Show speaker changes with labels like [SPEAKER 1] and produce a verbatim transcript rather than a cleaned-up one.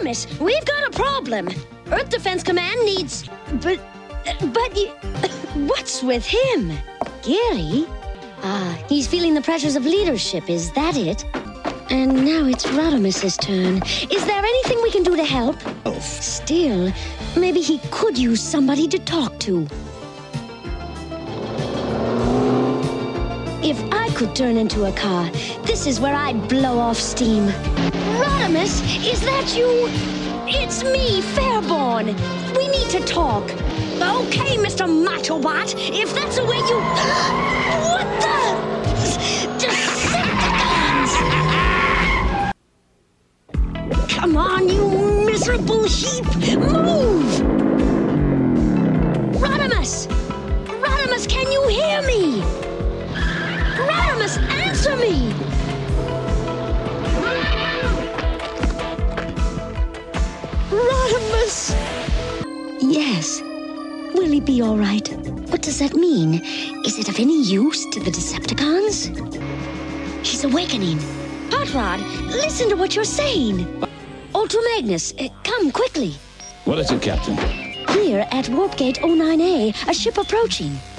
[SPEAKER 1] Rodimus, we've got a problem. Earth Defense Command needs... But... But you... What's with him? Gary? Ah, he's feeling the pressures of leadership, is that it? And now it's Rodimus's turn. Is there anything we can do to help?
[SPEAKER 2] Oh.
[SPEAKER 1] Still, maybe he could use somebody to talk to. If I could turn into a car, this is where I'd blow off steam. Rodimus, is that you? It's me, Fairborn. We need to talk. Okay, Mister Machobot, if that's the way you... What the... Decepticons! Come on, you miserable heap! Move! Rodimus! Rodimus, can you hear me? Rodimus, answer me! Rodimus! Yes. Will he be all right? What does that mean? Is it of any use to the Decepticons? He's awakening. Hot Rod, listen to what you're saying. Ultra Magnus, uh, come quickly.
[SPEAKER 2] What is it, Captain?
[SPEAKER 1] Here at Warp Gate oh nine A, a ship approaching.